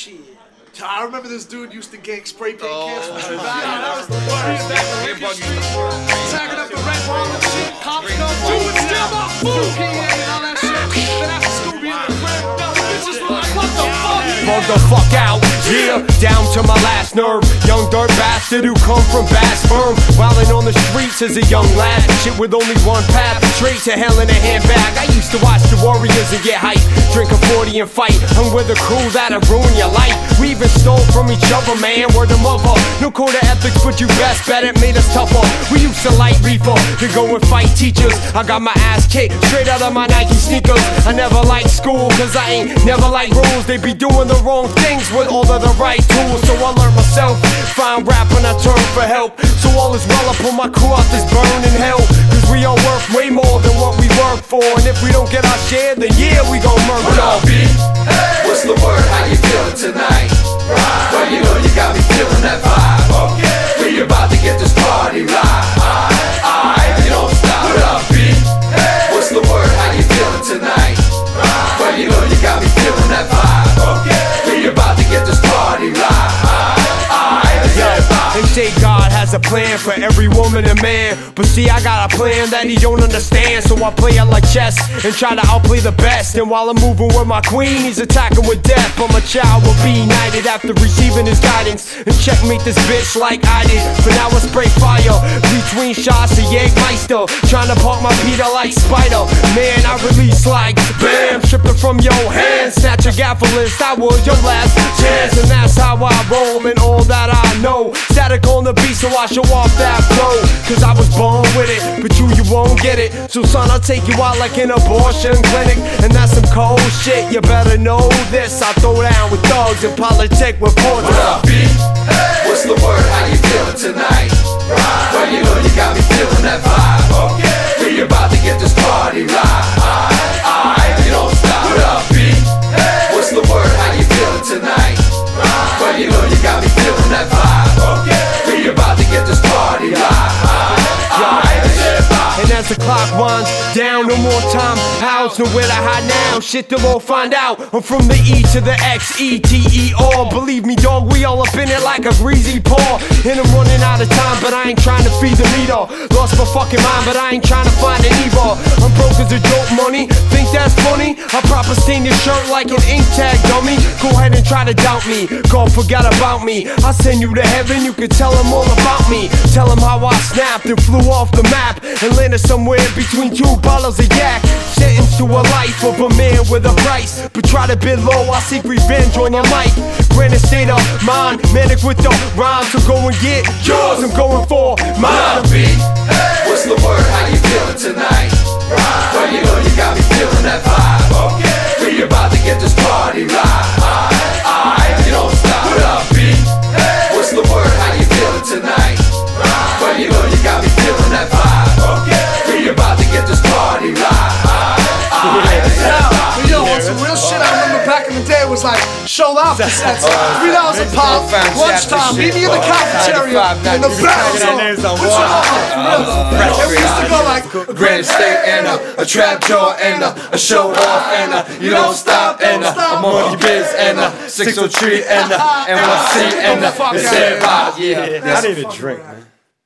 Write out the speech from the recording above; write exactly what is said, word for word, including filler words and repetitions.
Shit. I remember this dude used to gang spray paint Oh, cans from yeah. Chicago. That was the worst. Tagging up the red ball and shit. Cops come through and steal my food. P A and all that shit. Then after Scooby in the crib, bitches were like, what the fuck? Bug the fuck out, yeah, down to my last nerve. Young dirt bastard who come from Bass Firm. Wildin' on the streets as a young lad. Shit with only one path, straight to hell in a handbag. I used to watch the Warriors and get hype. Drink a forty and fight. I'm with a crew that'll ruin your life. We even stole from each other, man, word of mother. No code of ethics, but you best bet it made us tougher. We used to light reefer, to go and fight teachers. I got my ass kicked straight out of my Nike sneakers. I never liked school, cause I ain't never liked rules. They be doing the wrong things with all of the right tools. So I learned myself, find rap when I turn for help. So all is well, I pull my crew out this burning hell. Cause we all worth way more than what we work for. And if we don't get our share, then yeah, we gon' murk y'all. Hey. What's the word? How you feeling tonight? Right. Well, you know you got me feeling that vibe. Okay. We about to get this party live. Alright, alright, you don't stop. What up, B? Hey. What's the word? How you feeling tonight? Right. Well, you know you got me feeling that vibe. Okay. We about to get this party live. Alright, alright, yeah. They say God has a plan for every woman and man, but see I got a plan that he don't understand. So I play it like chess and try to outplay the best. And while I'm moving with my queen, he's attacking with death. But my child will be united after receiving his guidance and checkmate this bitch like I did. For now I spray fire between shots of Jägermeister, trying to park my Peter like Spider. Man, I release like bam, stripped it from your hands, snatch a gaffle list. I was your last chance, and that's how I roll and all that I know. Static on the beat, so I show off that flow. Cause I was born with it, but you, you won't get it. So son, I'll take you out like an abortion clinic. And that's some cold shit, you better know this. I throw down with thugs and politic with portraits. What up, B? Hey. What's the word? How you feeling tonight? Right. Well, you know you got me feeling that vibe. Okay. We about to get this party live. Alright, alright, you don't stop. What up, B? Hey. What's the word? How you feeling tonight? Right. Well, you know you got me feeling that vibe. Okay. We about to get this party live. Alright, alright, yeah. And as the clock winds down, no more time. House nowhere to hide now. Shit they'll all find out. I'm from the E to the X, E T E R. Believe me, dog, we all up in it like a greasy paw. And I'm running out of time, but I ain't trying to feed the meter. Lost my fucking mind, but I ain't trying to find an either. I'm broke as a joke, money. Think that's funny? I proper stain your shirt like an ink tag, dummy. Go ahead and try to doubt me. God forgot about me. I'll send you to heaven, you can tell them all about me. Tell them how I snapped and flew off the map and landed somewhere between two bottles of yak. Sentenced to a life of a man with a price, but try to bid low, I seek revenge on your mic. Granted state of mind, manic with the rhyme. So go and get yours, I'm going for mine. Hey. What's the word? How you feeling tonight? Right. Well, you know you got me feeling that vibe. Okay. We about to get this party live. Alright, alright, you don't stop. What up, B? Hey. What's the word? How you feeling tonight? Right. Well, you know you got me feeling that vibe. Okay. We about to get this party live. Alright, alright, Yeah. But yo, on some real shit, I remember back in the day, it was like show off the sets, three dollars a pop, lunchtime, meet me in the cafeteria, in the battle zone. Put your arm up, and we used to go like Granite State and a, a trap jaw and a, a show off and a, you don't stop and a, a monkey biz and a six oh three and a N Y C and a, it's everybody. Yeah, I need a drink, man.